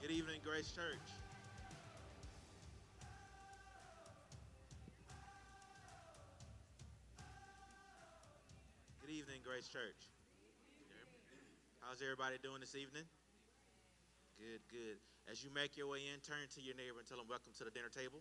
Good evening, Grace Church. Good evening, Grace Church. How's everybody doing this evening? Good, good. As you make your way in, turn to your neighbor and tell them welcome to the dinner table.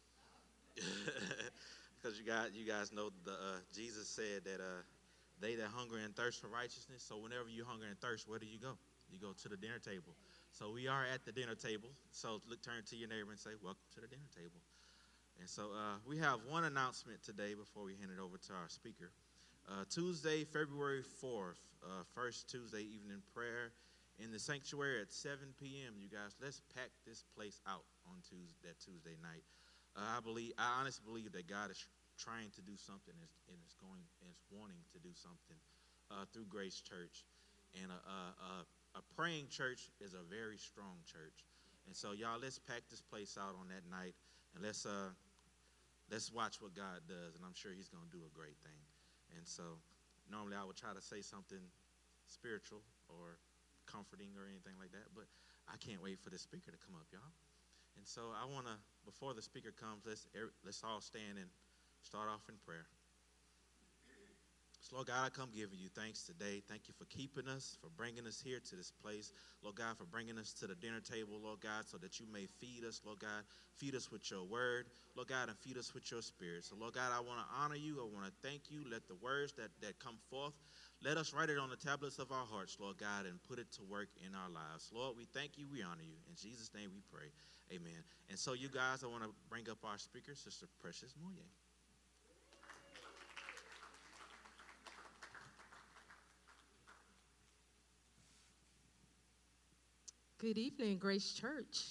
Because you guys know Jesus said that they that hunger and thirst for righteousness. So whenever you hunger and thirst, where do you go? You go to the dinner table. So we are at the dinner table. So turn to your neighbor and say, welcome to the dinner table. And so we have one announcement today before we hand it over to our speaker. Tuesday, February 4th, first Tuesday evening prayer in the sanctuary at 7 p.m. You guys, let's pack this place out on that Tuesday night. I honestly believe that God is trying to do something and is wanting to do something through Grace Church. And a praying church is a very strong church. And so, y'all, let's pack this place out on that night, and let's watch what God does. And I'm sure He's going to do a great thing. And so, normally I would try to say something spiritual or comforting or anything like that, but I can't wait for the speaker to come up, y'all. And so I want to, before the speaker comes, let's all stand and start off in prayer. So, Lord God, I come giving you thanks today. Thank you for keeping us, for bringing us here to this place. Lord God, for bringing us to the dinner table, Lord God, so that you may feed us, Lord God. Feed us with your word, Lord God, and feed us with your spirit. So, Lord God, I want to honor you. I want to thank you. Let the words that come forth, let us write it on the tablets of our hearts, Lord God, and put it to work in our lives. Lord, we thank you. We honor you. In Jesus' name we pray. Amen. And so, you guys, I want to bring up our speaker, Sister Precious Moye. Good evening, Grace Church.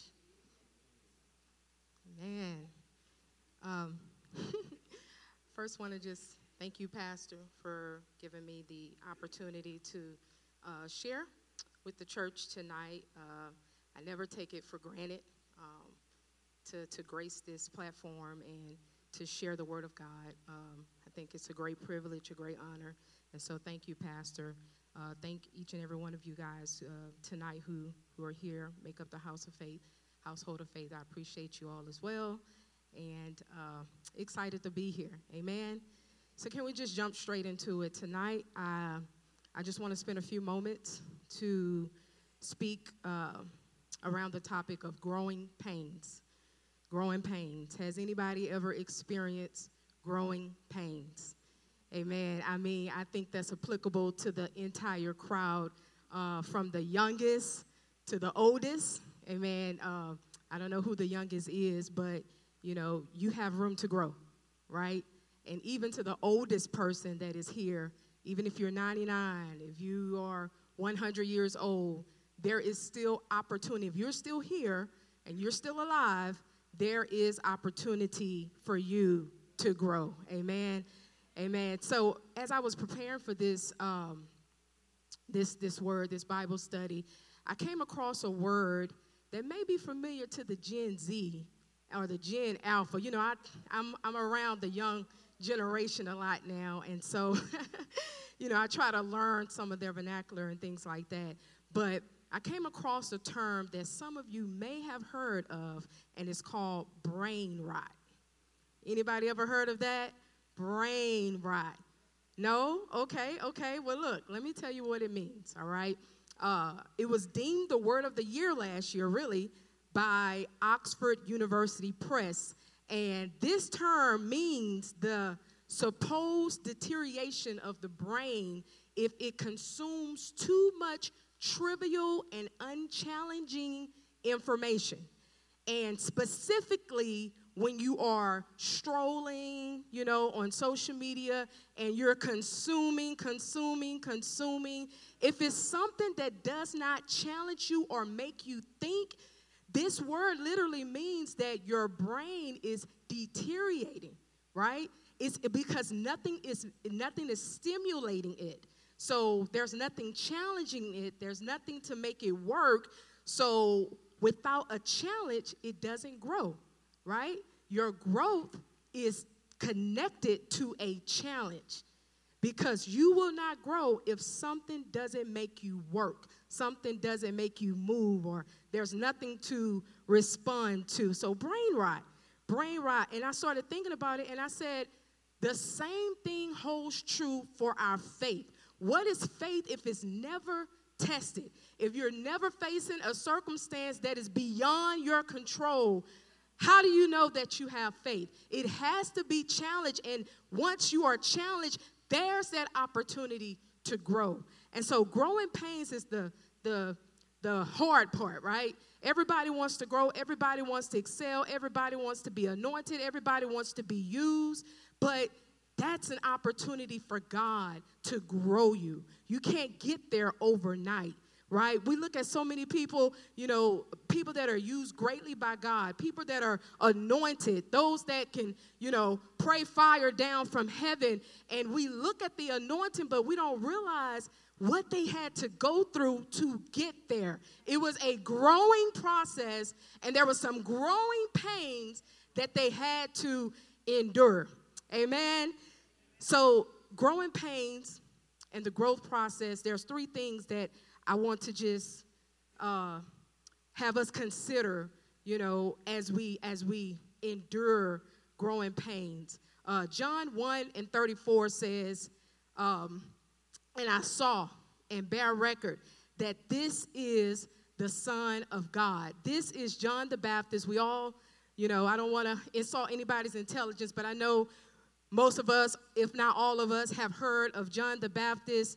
Man. Um, First, want to just thank you, Pastor, for giving me the opportunity to share with the church tonight. I never take it for granted to grace this platform and to share the Word of God. I think it's a great privilege, a great honor. And so thank you, Pastor. Thank each and every one of you guys tonight who are here, make up the household of faith. I appreciate you all as well, and excited to be here. Amen. So can we just jump straight into it tonight? I just want to spend a few moments to speak around the topic of growing pains. Growing pains. Has anybody ever experienced growing pains? Amen. I mean, I think that's applicable to the entire crowd, from the youngest to the oldest. Amen. I don't know who the youngest is, but, you have room to grow, right? And even to the oldest person that is here, even if you're 99, if you are 100 years old, there is still opportunity. If you're still here and you're still alive, there is opportunity for you to grow. Amen. Amen. So as I was preparing for this this Bible study, I came across a word that may be familiar to the Gen Z or the Gen Alpha. I'm around the young generation a lot now, and so I try to learn some of their vernacular and things like that. But I came across a term that some of you may have heard of, and it's called brain rot. Anybody ever heard of that? Brain rot. No? Okay. Well, look, let me tell you what it means, all right? It was deemed the word of the year last year, really, by Oxford University Press. And this term means the supposed deterioration of the brain if it consumes too much trivial and unchallenging information. And specifically, when you are strolling, on social media and you're consuming, if it's something that does not challenge you or make you think, this word literally means that your brain is deteriorating, right? It's because nothing is stimulating it. So there's nothing challenging it. There's nothing to make it work. So without a challenge, it doesn't grow, right? Your growth is connected to a challenge. because you will not grow if something doesn't make you work, something doesn't make you move, or there's nothing to respond to. So brain rot. And I started thinking about it, and I said, the same thing holds true for our faith. What is faith if it's never tested? If you're never facing a circumstance that is beyond your control, how do you know that you have faith? It has to be challenged, and once you are challenged, there's that opportunity to grow. And so growing pains is the hard part, right? Everybody wants to grow. Everybody wants to excel. Everybody wants to be anointed. Everybody wants to be used. But that's an opportunity for God to grow you. You can't get there overnight, right? We look at so many people, people that are used greatly by God, people that are anointed, those that can, pray fire down from heaven. And we look at the anointing, but we don't realize what they had to go through to get there. It was a growing process, and there were some growing pains that they had to endure. Amen? So growing pains and the growth process, there's three things that I want to just have us consider, as we endure growing pains. John 1:34 says, and I saw and bear record that this is the Son of God. This is John the Baptist. We all, I don't want to insult anybody's intelligence, but I know most of us, if not all of us, have heard of John the Baptist.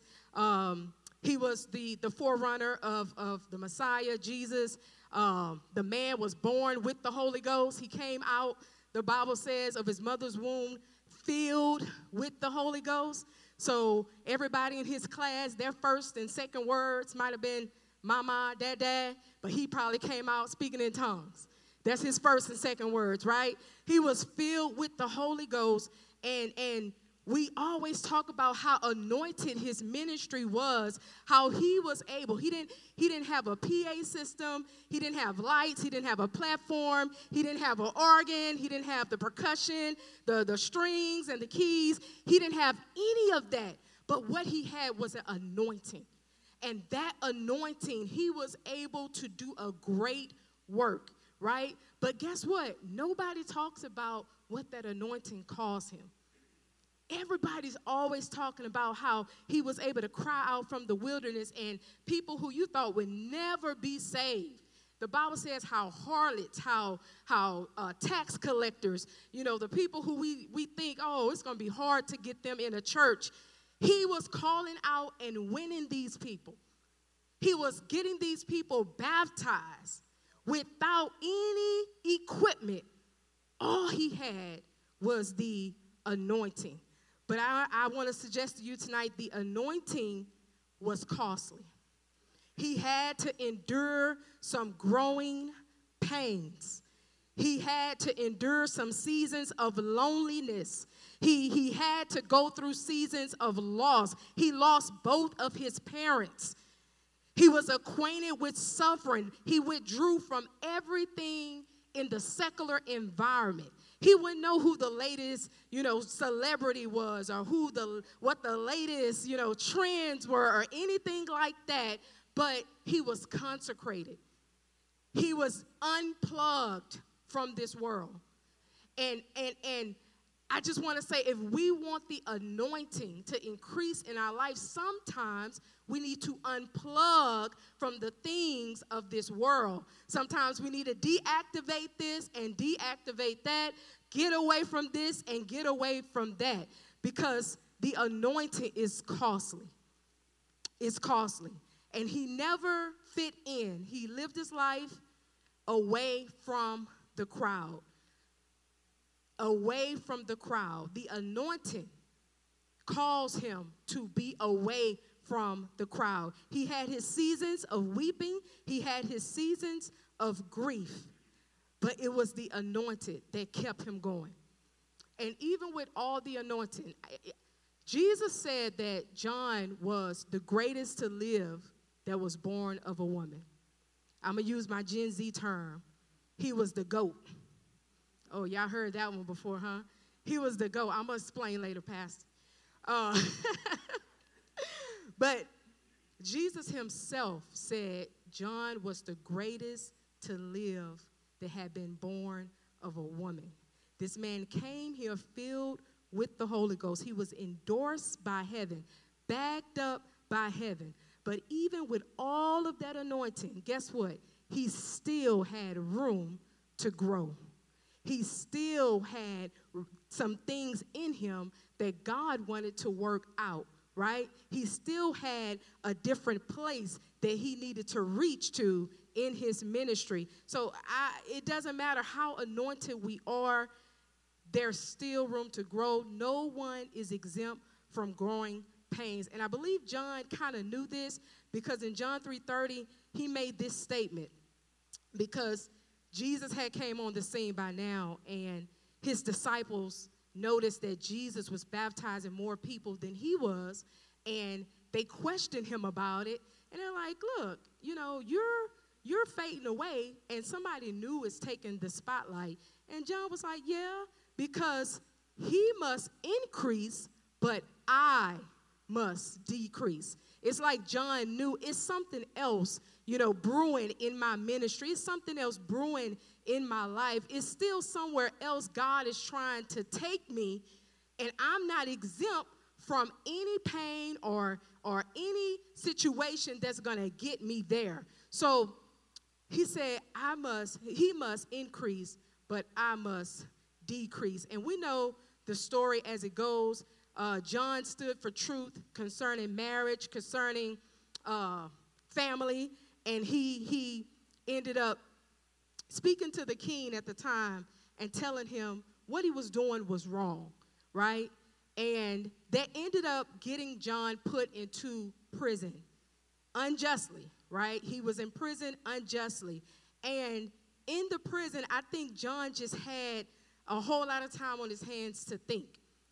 He was the forerunner of the Messiah, Jesus. The man was born with the Holy Ghost. He came out, the Bible says, of his mother's womb, filled with the Holy Ghost. So everybody in his class, their first and second words might have been mama, dad, but he probably came out speaking in tongues. That's his first and second words, right? He was filled with the Holy Ghost, and we always talk about how anointed his ministry was, how he was able. He didn't have a PA system. He didn't have lights. He didn't have a platform. He didn't have an organ. He didn't have the percussion, the strings and the keys. He didn't have any of that. But what he had was an anointing. And that anointing, he was able to do a great work, right? But guess what? Nobody talks about what that anointing caused him. Everybody's always talking about how he was able to cry out from the wilderness, and people who you thought would never be saved. The Bible says how harlots, how tax collectors, the people who we think, oh, it's going to be hard to get them in a church. He was calling out and winning these people. He was getting these people baptized without any equipment. All he had was the anointing. But I want to suggest to you tonight, the anointing was costly. He had to endure some growing pains. He had to endure some seasons of loneliness. He had to go through seasons of loss. He lost both of his parents. He was acquainted with suffering. He withdrew from everything in the secular environment. He wouldn't know who the latest, celebrity was, or what the latest, trends were, or anything like that. But he was consecrated. He was unplugged from this world. And I just want to say, if we want the anointing to increase in our life, sometimes we need to unplug from the things of this world. Sometimes we need to deactivate this and deactivate that, get away from this and get away from that, because the anointing is costly. It's costly. And he never fit in. He lived his life away from the crowd. Away from the crowd. The anointing calls him to be away from the crowd. He had his seasons of weeping. He had his seasons of grief. But it was the anointed that kept him going. And even with all the anointing, Jesus said that John was the greatest to live that was born of a woman. I'm going to use my Gen Z term. He was the GOAT. Oh, y'all heard that one before, huh? He was the GOAT. I'm going to explain later, Pastor. Uh, but Jesus himself said John was the greatest to live that had been born of a woman. This man came here filled with the Holy Ghost. He was endorsed by heaven, backed up by heaven. But even with all of that anointing, guess what? He still had room to grow. He still had some things in him that God wanted to work out, right? He still had a different place that he needed to reach to in his ministry. So it doesn't matter how anointed we are, there's still room to grow. No one is exempt from growing pains. And I believe John kind of knew this because in John 3:30, he made this statement because Jesus had came on the scene by now, and his disciples noticed that Jesus was baptizing more people than he was, and they questioned him about it. And they're like, look, you know, you're fading away, and somebody new is taking the spotlight. And John was like, yeah, because he must increase, but I must decrease. It's like John knew it's something else, you know, brewing in my ministry. It's something else brewing in my life. It's still somewhere else God is trying to take me, and I'm not exempt from any pain or any situation that's going to get me there. So he said, he must increase, but I must decrease. And we know the story as it goes. John stood for truth concerning marriage, concerning family, and he ended up speaking to the king at the time and telling him what he was doing was wrong, right? And that ended up getting John put into prison unjustly, right? He was in prison unjustly. And in the prison, I think John just had a whole lot of time on his hands to think.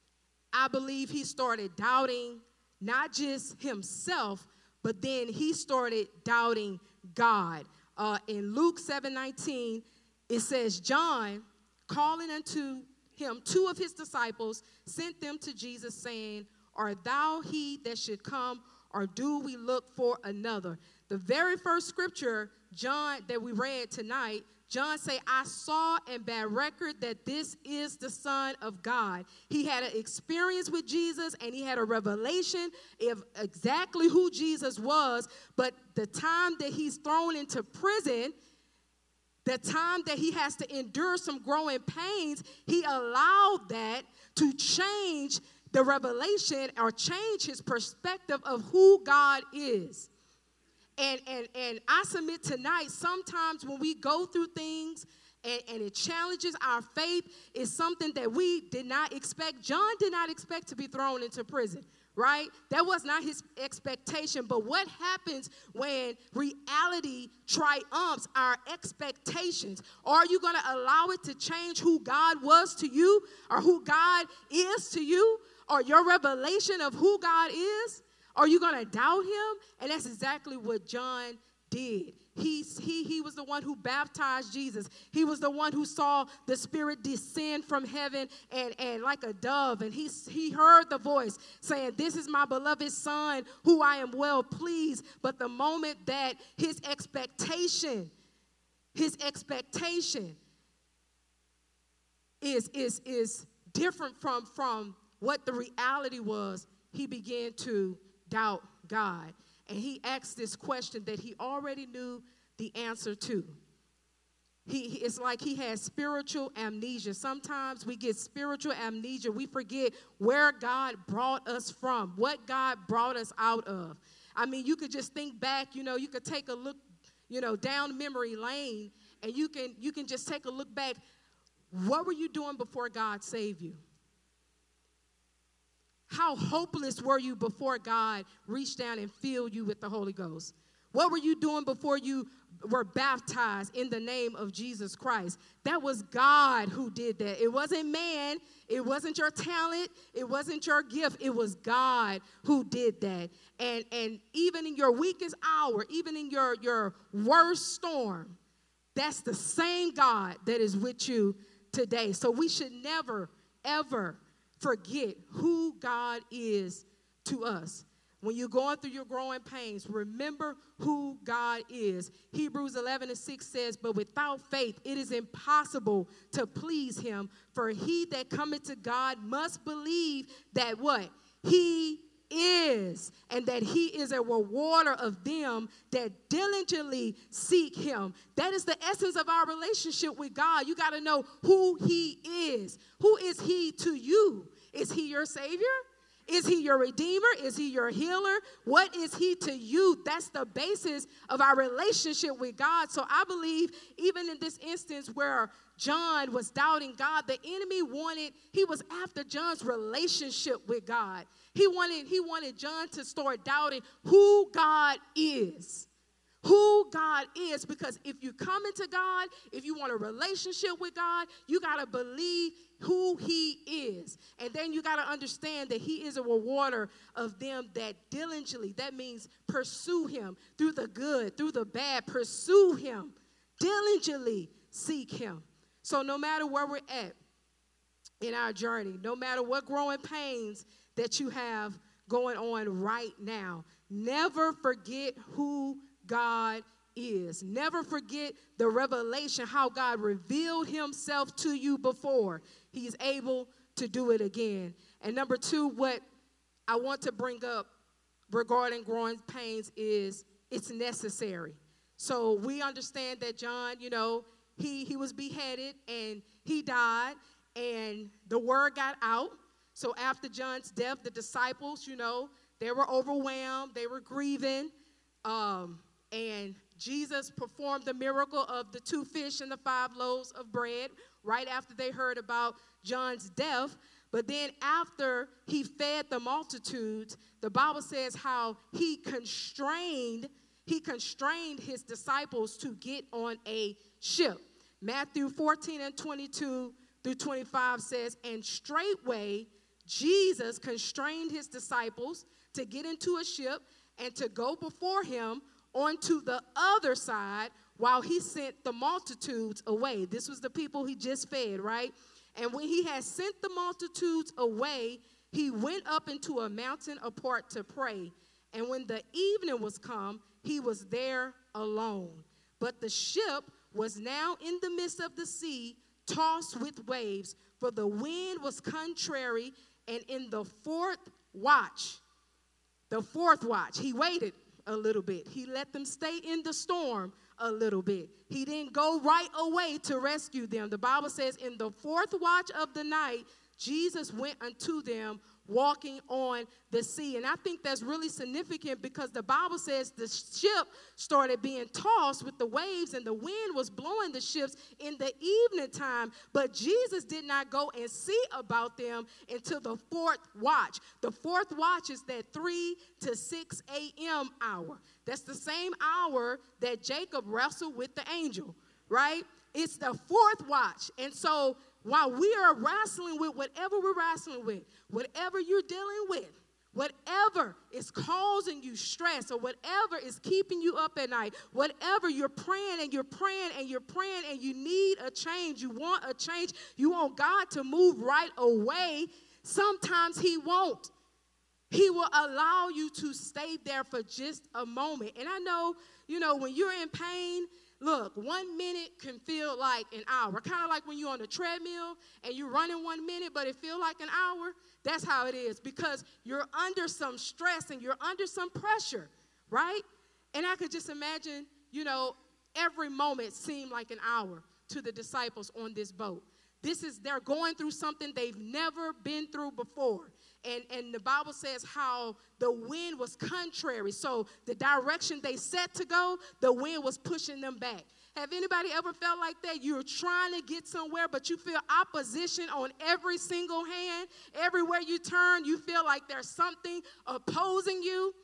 I believe he started doubting not just himself, but then he started doubting God. In Luke 7:19, it says, John, calling unto him 2 of his disciples, sent them to Jesus, saying, art thou he that should come, or do we look for another? The very first scripture, John, that we read tonight, John say, I saw and bear record that this is the Son of God. He had an experience with Jesus, and he had a revelation of exactly who Jesus was. But the time that he's thrown into prison, the time that he has to endure some growing pains, he allowed that to change the revelation or change his perspective of who God is. And I submit tonight, sometimes when we go through things and it challenges our faith, it's something that we did not expect. John did not expect to be thrown into prison, right? That was not his expectation. But what happens when reality triumphs our expectations? Are you going to allow it to change who God was to you, or who God is to you, or your revelation of who God is? Are you going to doubt him? And that's exactly what John did. He was the one who baptized Jesus. He was the one who saw the Spirit descend from heaven and like a dove. And he heard the voice saying, this is my beloved Son who I am well pleased. But the moment that his expectation is different from what the reality was, he began to doubt God. And he asked this question that he already knew the answer to. It's like he has spiritual amnesia. Sometimes we get spiritual amnesia. We forget where God brought us from, what God brought us out of. I mean, you could just think back, you could take a look, down memory lane, and you can just take a look back. What were you doing before God saved you? How hopeless were you before God reached down and filled you with the Holy Ghost? What were you doing before you were baptized in the name of Jesus Christ? That was God who did that. It wasn't man. It wasn't your talent. It wasn't your gift. It was God who did that. And even in your weakest hour, even in your worst storm, that's the same God that is with you today. So we should never, ever forget who God is to us. When you're going through your growing pains, remember who God is. Hebrews 11:6 says, but without faith, it is impossible to please him. For he that cometh to God must believe that what? He is, and that he is a rewarder of them that diligently seek him. That is the essence of our relationship with God. You got to know who he is. Who is he to you? Is he your Savior? Is he your Redeemer? Is he your healer? What is he to you? That's the basis of our relationship with God. So I believe even in this instance where John was doubting God, the enemy he was after John's relationship with God. He wanted John to start doubting who God is. Who God is, because if you come into God, if you want a relationship with God, you got to believe who he is. And then you got to understand that he is a rewarder of them that diligently, that means pursue him through the good, through the bad, pursue him, diligently seek him. So no matter where we're at in our journey, no matter what growing pains that you have going on right now, never forget who God is. Never forget the revelation, how God revealed himself to you before. He's able to do it again. And number two, what I want to bring up regarding growing pains is it's necessary. So we understand that John, he was beheaded and he died and the word got out. So after John's death, the disciples, they were overwhelmed. They were grieving. And Jesus performed the miracle of the 2 fish and the 5 loaves of bread right after they heard about John's death. But then after he fed the multitudes, the Bible says how he constrained his disciples to get on a ship. Matthew 14:22-25 says, and straightway Jesus constrained his disciples to get into a ship and to go before him onto the other side while he sent the multitudes away. This was the people he just fed, right? And when he had sent the multitudes away, he went up into a mountain apart to pray. And when the evening was come, he was there alone. But the ship was now in the midst of the sea, tossed with waves, for the wind was contrary. And in the fourth watch, he waited a little bit. He let them stay in the storm a little bit. He didn't go right away to rescue them. The Bible says in the fourth watch of the night, Jesus went unto them walking on the sea. And I think that's really significant because the Bible says the ship started being tossed with the waves and the wind was blowing the ships in the evening time. But Jesus did not go and see about them until the fourth watch. The fourth watch is that 3 to 6 a.m. hour. That's the same hour that Jacob wrestled with the angel, right? It's the fourth watch. And so while we are wrestling with whatever we're wrestling with, whatever you're dealing with, whatever is causing you stress or whatever is keeping you up at night, whatever you're praying and you're praying and you're praying and you need a change, you want a change, you want God to move right away, sometimes he won't. He will allow you to stay there for just a moment. And I know, when you're in pain, look, 1 minute can feel like an hour. Kind of like when you're on the treadmill and you're running 1 minute, but it feels like an hour. That's how it is because you're under some stress and you're under some pressure, right? And I could just imagine, every moment seemed like an hour to the disciples on this boat. They're going through something they've never been through before. And the Bible says how the wind was contrary. So the direction they set to go, the wind was pushing them back. Have anybody ever felt like that? You're trying to get somewhere, but you feel opposition on every single hand. Everywhere you turn, you feel like there's something opposing you.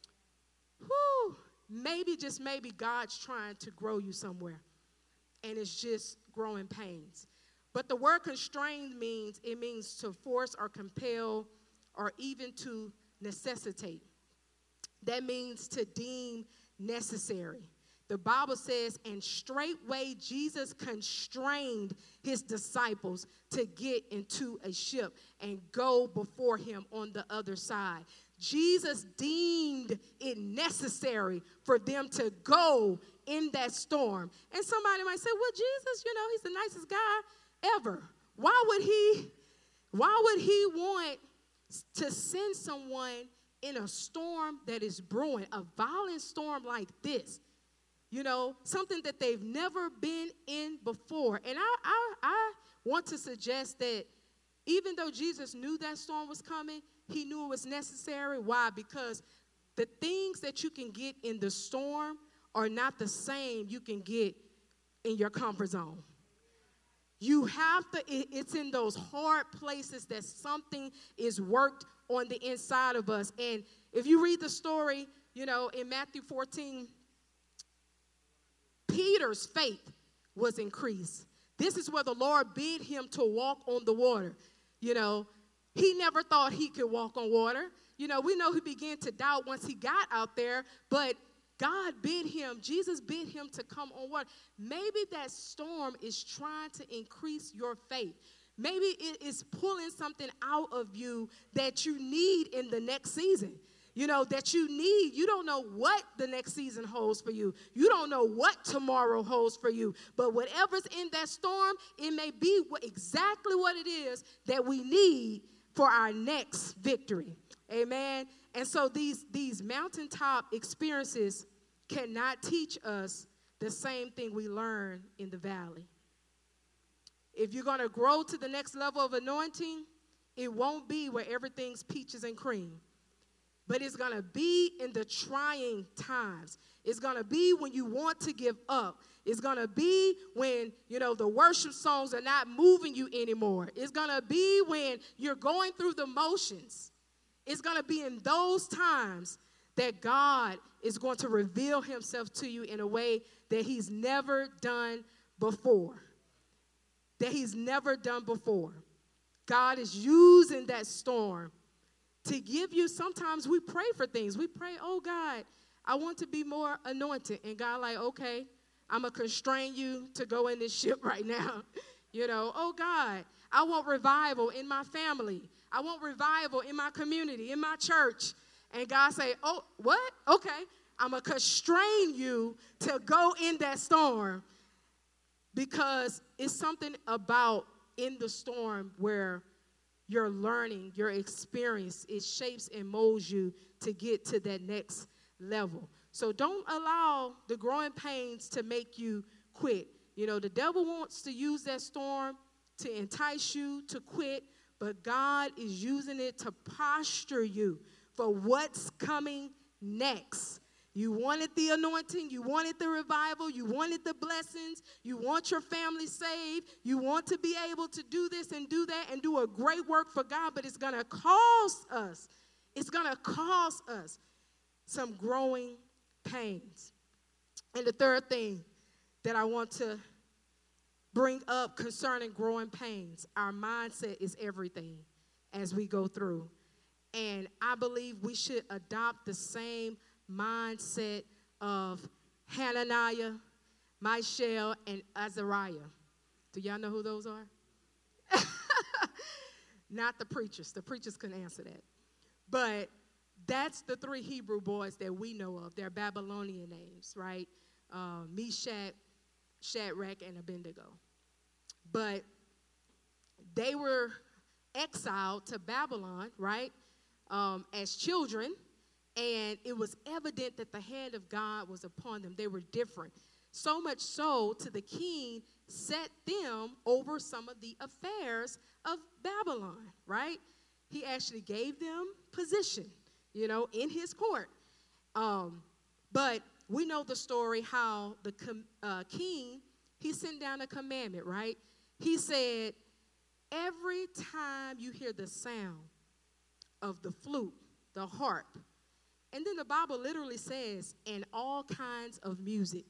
Whew. Maybe, just maybe, God's trying to grow you somewhere. And it's just growing pains. But the word constrained means to force or compel or even to necessitate. That means to deem necessary. The Bible says, and straightway Jesus constrained his disciples to get into a ship and go before him on the other side. Jesus deemed it necessary for them to go in that storm. And somebody might say, well, Jesus, he's the nicest guy ever. Why would he want to send someone in a storm that is brewing, a violent storm like this? Something that they've never been in before. And I want to suggest that even though Jesus knew that storm was coming, he knew it was necessary. Why? Because the things that you can get in the storm are not the same you can get in your comfort zone. You have to, it's in those hard places that something is worked on the inside of us. And if you read the story, in Matthew 14, Peter's faith was increased. This is where the Lord bid him to walk on the water. He never thought he could walk on water. We know he began to doubt once he got out there, but Jesus bid him to come on water. Maybe that storm is trying to increase your faith. Maybe it is pulling something out of you that you need in the next season. That you need. You don't know what the next season holds for you. You don't know what tomorrow holds for you. But whatever's in that storm, it may be exactly what it is that we need for our next victory. Amen. And so these mountaintop experiences cannot teach us the same thing we learn in the valley. If you're going to grow to the next level of anointing, it won't be where everything's peaches and cream. But it's going to be in the trying times. It's going to be when you want to give up. It's going to be when, the worship songs are not moving you anymore. It's going to be when you're going through the motions. It's going to be in those times that God is going to reveal himself to you in a way that he's never done before. That he's never done before. God is using that storm to give you. Sometimes we pray for things. We pray, oh, God, I want to be more anointed. And God like, okay, I'm going to constrain you to go in this ship right now. Oh, God, I want revival in my family. I want revival in my community, in my church. And God say, oh, what? Okay, I'm going to constrain you to go in that storm, because it's something about in the storm where your learning, your experience, it shapes and molds you to get to that next level. So don't allow the growing pains to make you quit. The devil wants to use that storm to entice you to quit, but God is using it to posture you for what's coming next. You wanted the anointing, you wanted the revival, you wanted the blessings, you want your family saved, you want to be able to do this and do that and do a great work for God, but it's going to cost us. It's going to cost us some growing pains. And the third thing that I want to bring up concerning growing pains, our mindset is everything as we go through. And I believe we should adopt the same mindset of Hananiah, Mishael, and Azariah. Do y'all know who those are? Not the preachers. The preachers couldn't answer that. But that's the three Hebrew boys that we know of. They're Babylonian names, right? Meshach, Shadrach, and Abednego. But they were exiled to Babylon, right, as children. And it was evident that the hand of God was upon them. They were different. So much so to the king set them over some of the affairs of Babylon, right? He actually gave them position, in his court. But we know the story how the king, he sent down a commandment, right? He said, every time you hear the sound of the flute, the harp, and then the Bible literally says, and all kinds of music,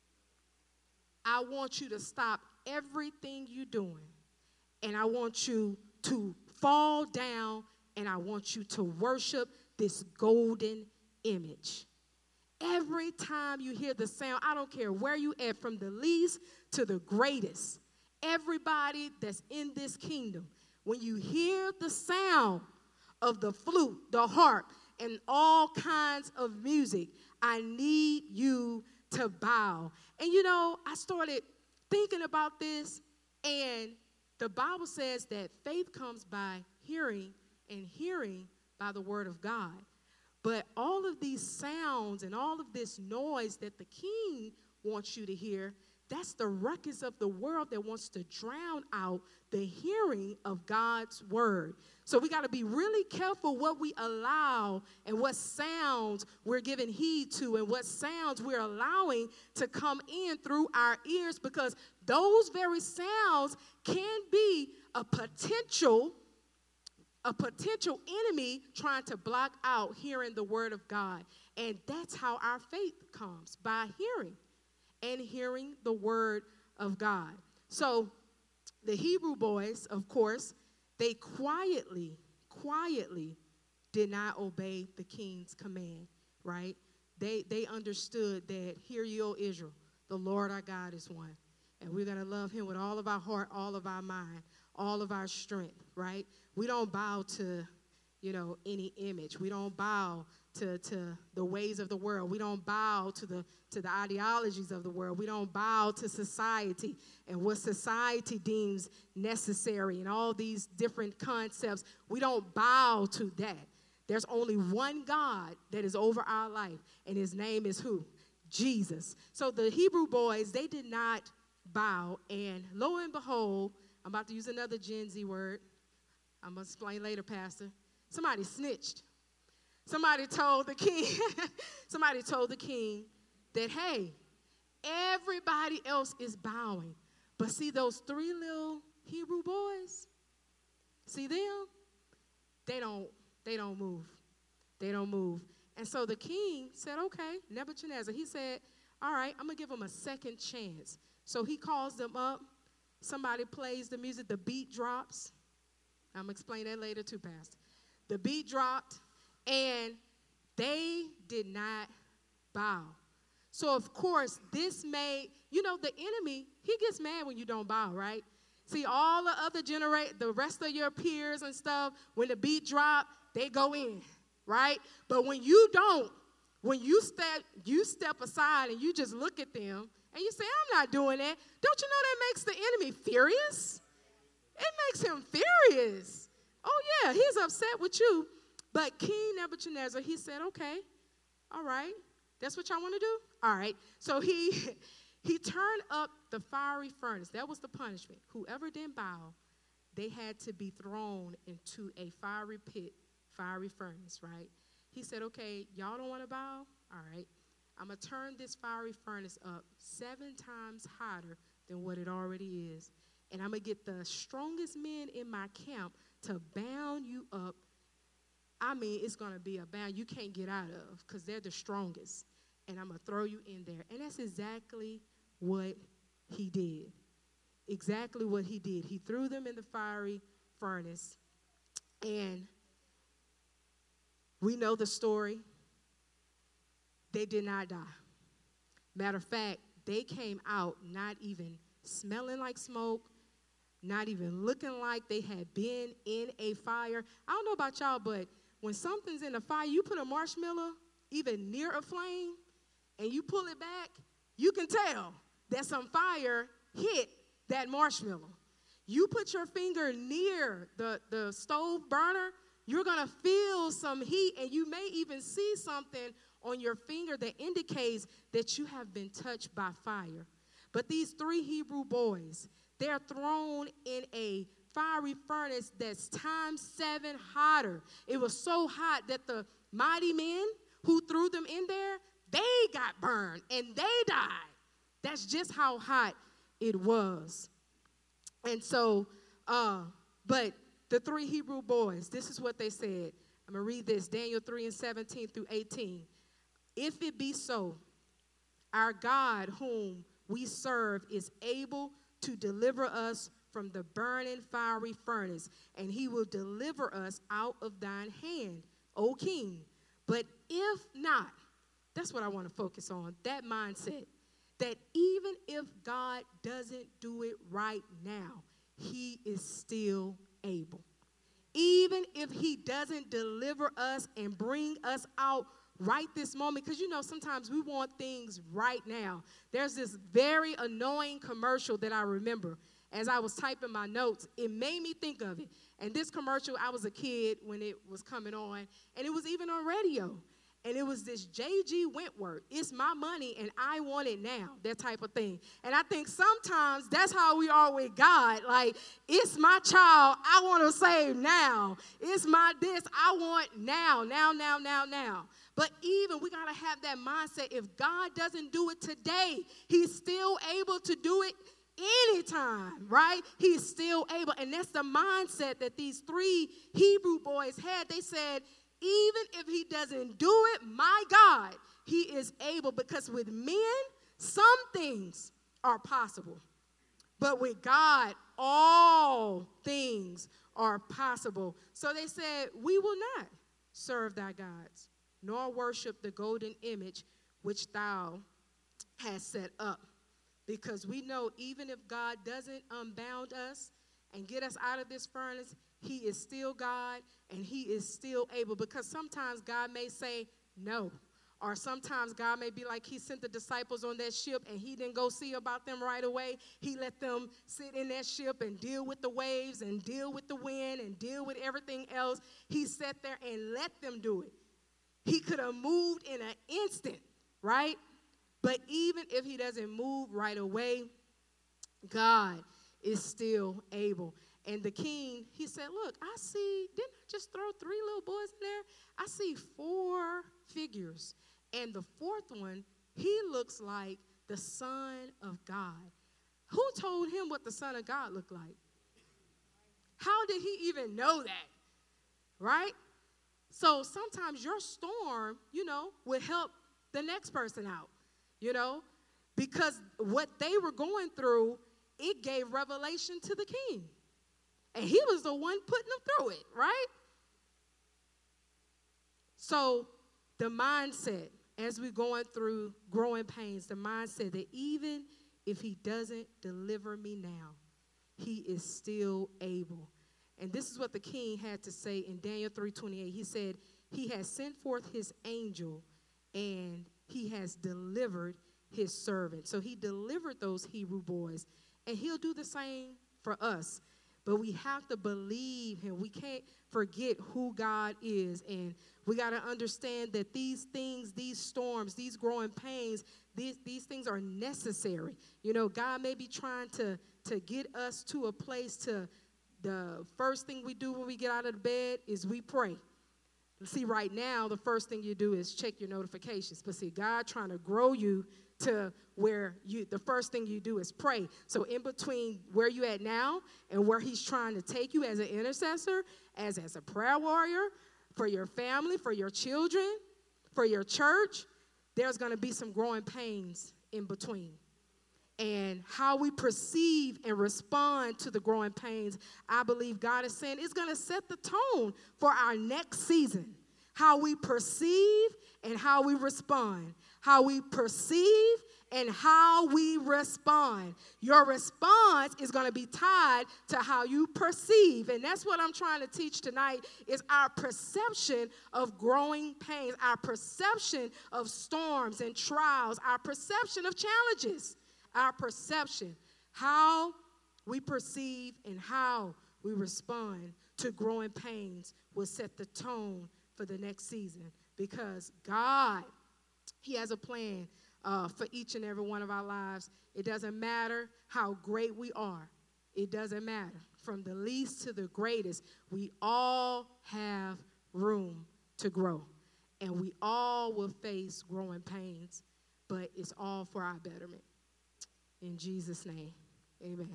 I want you to stop everything you're doing, and I want you to fall down, and I want you to worship this golden image. Every time you hear the sound, I don't care where you at, from the least to the greatest, everybody that's in this kingdom, when you hear the sound of the flute, the harp, and all kinds of music, I need you to bow. And I started thinking about this, and the Bible says that faith comes by hearing, and hearing by the word of God. But all of these sounds and all of this noise that the king wants you to hear, that's the ruckus of the world that wants to drown out the hearing of God's word. So we got to be really careful what we allow and what sounds we're giving heed to and what sounds we're allowing to come in through our ears, because those very sounds can be a potential enemy trying to block out hearing the word of God. And that's how our faith comes, by hearing, and hearing the word of God. So the Hebrew boys, of course, they quietly did not obey the king's command, right? They understood that, hear ye, O Israel, the Lord our God is one. And we're going to love him with all of our heart, all of our mind, all of our strength, right? We don't bow to, any image. We don't bow to the ways of the world. We don't bow to the ideologies of the world. We don't bow to society and what society deems necessary and all these different concepts. We don't bow to that. There's only one God that is over our life, and his name is who? Jesus. So the Hebrew boys, they did not bow, and lo and behold, I'm about to use another Gen Z word. I'm going to explain later, Pastor. Somebody snitched. Somebody told the king, that, hey, everybody else is bowing. But see those three little Hebrew boys? See them? They don't move. They don't move. And so the king said, okay, Nebuchadnezzar, he said, all right, I'm going to give them a second chance. So he calls them up. Somebody plays the music. The beat drops. I'm going to explain that later too, Pastor. The beat dropped, and they did not bow. So, of course, this made, the enemy, he gets mad when you don't bow, right? See, all the other the rest of your peers and stuff, when the beat drop, they go in, right? But when you don't, when you step aside and you just look at them and you say, I'm not doing that, don't you know that makes the enemy furious? It makes him furious. Oh, yeah, he's upset with you. But King Nebuchadnezzar, he said, okay, all right, that's what y'all want to do? All right. So he turned up the fiery furnace. That was the punishment. Whoever didn't bow, they had to be thrown into a fiery pit, fiery furnace, right? He said, okay, y'all don't want to bow? All right. I'm going to turn this fiery furnace up 7 times hotter than what it already is. And I'm going to get the strongest men in my camp to bound you up. I mean, it's going to be a bound you can't get out of, because they're the strongest. And I'm going to throw you in there. And that's exactly what he did. Exactly what he did. He threw them in the fiery furnace. And we know the story. They did not die. Matter of fact, they came out not even smelling like smoke, not even looking like they had been in a fire. I don't know about y'all, but when something's in a fire, you put a marshmallow even near a flame, and you pull it back, you can tell that some fire hit that marshmallow. You put your finger near the stove burner, you're going to feel some heat, and you may even see something on your finger that indicates that you have been touched by fire. But these 3 Hebrew boys, they're thrown in a fiery furnace that's times 7 hotter. It was so hot that the mighty men who threw them in there, they got burned and they died. That's just how hot it was. And so, but the 3 Hebrew boys, this is what they said. I'm going to read this, Daniel 3:17 through 18. If it be so, our God whom we serve is able to deliver us from the burning fiery furnace, and he will deliver us out of thine hand, O king. But if not, That's what I want to focus on, that mindset. That even if God doesn't do it right now, he is still able. Even if he doesn't deliver us and bring us out right this moment, because sometimes we want things right now. There's this very annoying commercial that I remember as I was typing my notes. It made me think of it. And this commercial, I was a kid when it was coming on, and it was even on radio. And it was this J.G. Wentworth, it's my money and I want it now, that type of thing. And I think sometimes that's how we are with God. Like, it's my child, I want to save now. It's my this, I want now. But even we got to have that mindset. If God doesn't do it today, he's still able to do it anytime, right? He's still able. And that's the mindset that these 3 Hebrew boys had. They said, even if he doesn't do it, my God, he is able, because with men, some things are possible. But with God, all things are possible. So they said, we will not serve thy gods, nor worship the golden image which thou hast set up. Because we know even if God doesn't unbound us and get us out of this furnace, he is still God and he is still able. Because sometimes God may say no. Or sometimes God may be like he sent the disciples on that ship and he didn't go see about them right away. He let them sit in that ship and deal with the waves and deal with the wind and deal with everything else. He sat there and let them do it. He could have moved in an instant, right? But even if he doesn't move right away, God is still able. And the king, he said, look, I see, didn't I just throw 3 little boys in there? I see 4 figures. And the 4th one, he looks like the Son of God. Who told him what the Son of God looked like? How did he even know that? Right? So sometimes your storm, will help the next person out, because what they were going through, it gave revelation to the king. And he was the one putting them through it, right? So the mindset, as we're going through growing pains, the mindset that even if he doesn't deliver me now, he is still able. And this is what the king had to say in Daniel 3:28. He said, he has sent forth his angel and he has delivered his servant. So he delivered those Hebrew boys, and he'll do the same for us. But we have to believe him. We can't forget who God is. And we got to understand that these things, these storms, these growing pains, these things are necessary. God may be trying to get us to a place to, the first thing we do when we get out of the bed is we pray. See, right now, the first thing you do is check your notifications. But see, God trying to grow you to where the first thing you do is pray. So in between where you at now and where he's trying to take you as an intercessor, as a prayer warrior, for your family, for your children, for your church, there's going to be some growing pains in between. And how we perceive and respond to the growing pains, I believe God is saying it's going to set the tone for our next season. How we perceive and how we respond. How we perceive and how we respond. Your response is going to be tied to how you perceive. And that's what I'm trying to teach tonight, is our perception of growing pains, our perception of storms and trials, our perception of challenges, our perception, how we perceive and how we respond to growing pains will set the tone for the next season. Because God, he has a plan for each and every one of our lives. It doesn't matter how great we are. It doesn't matter. From the least to the greatest, we all have room to grow. And we all will face growing pains, but it's all for our betterment. In Jesus' name, amen.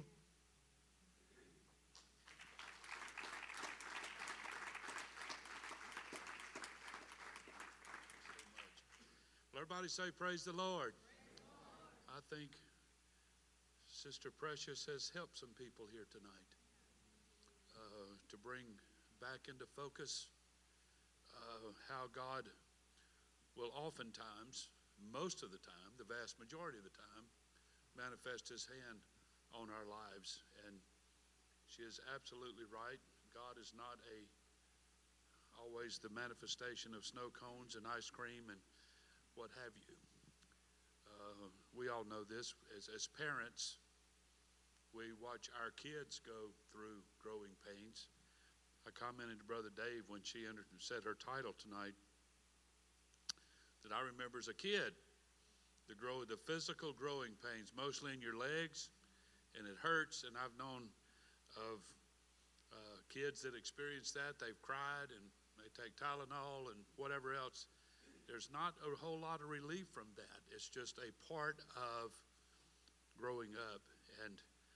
Everybody say, praise the Lord. I think Sister Precious has helped some people here tonight to bring back into focus how God will oftentimes, most of the time, the vast majority of the time, manifest his hand on our lives. And she is absolutely right. God is not always the manifestation of snow cones and ice cream and what have you. We all know this. As parents, we watch our kids go through growing pains. I commented to Brother Dave when she said her title tonight that I remember as a kid the physical growing pains, mostly in your legs, and it hurts. And I've known of kids that experience that. They've cried and they take Tylenol and whatever else. There's not a whole lot of relief from that. It's just a part of growing up. And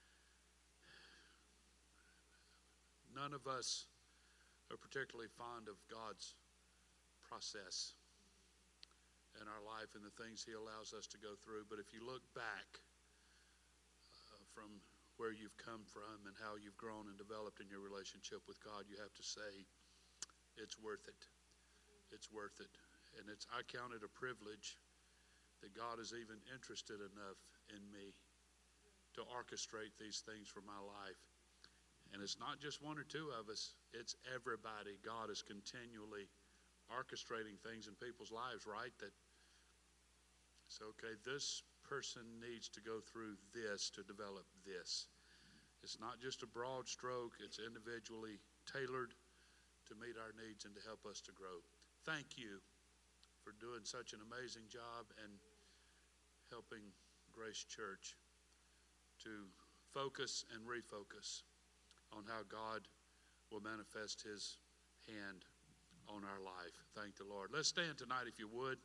none of us are particularly fond of God's process in our life and the things he allows us to go through. But if you look back from where you've come from and how you've grown and developed in your relationship with God, you have to say, it's worth it. It's worth it. And I count it a privilege that God is even interested enough in me to orchestrate these things for my life. And it's not just one or two of us, it's everybody. God is continually orchestrating things in people's lives, right? That it's okay, this person needs to go through this to develop this. It's not just a broad stroke, it's individually tailored to meet our needs and to help us to grow. Thank you for doing such an amazing job and helping Grace Church to focus and refocus on how God will manifest his hand on our life. Thank the Lord. Let's stand tonight if you would.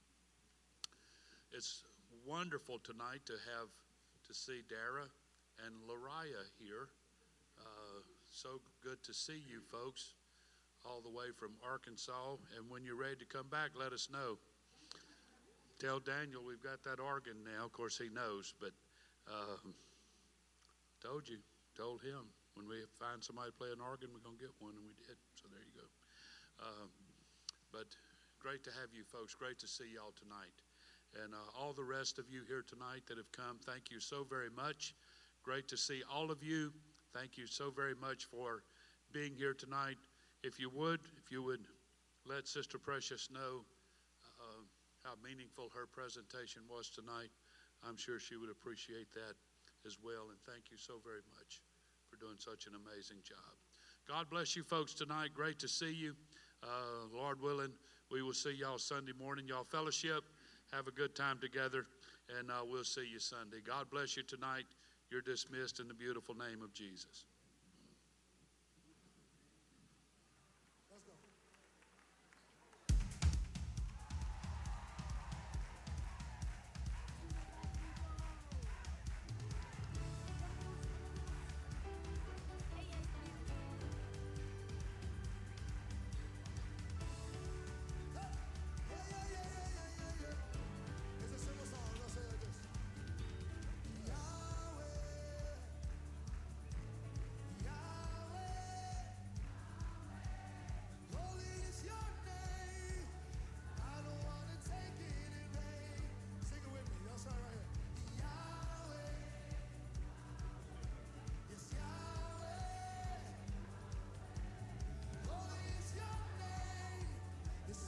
It's wonderful tonight to see Dara and Lariah here. So good to see you folks all the way from Arkansas. And when you're ready to come back, let us know. Tell Daniel we've got that organ now. Of course, he knows, but told him. When we find somebody to play an organ, we're going to get one, and we did. So there you go. But great to have you folks. Great to see y'all tonight. And all the rest of you here tonight that have come, thank you so very much. Great to see all of you. Thank you so very much for being here tonight. If you would let Sister Precious know how meaningful her presentation was tonight, I'm sure she would appreciate that as well. And thank you so very much for doing such an amazing job. God bless you folks tonight. Great to see you. Lord willing, we will see y'all Sunday morning. Y'all fellowship. Have a good time together, and we'll see you Sunday. God bless you tonight. You're dismissed in the beautiful name of Jesus.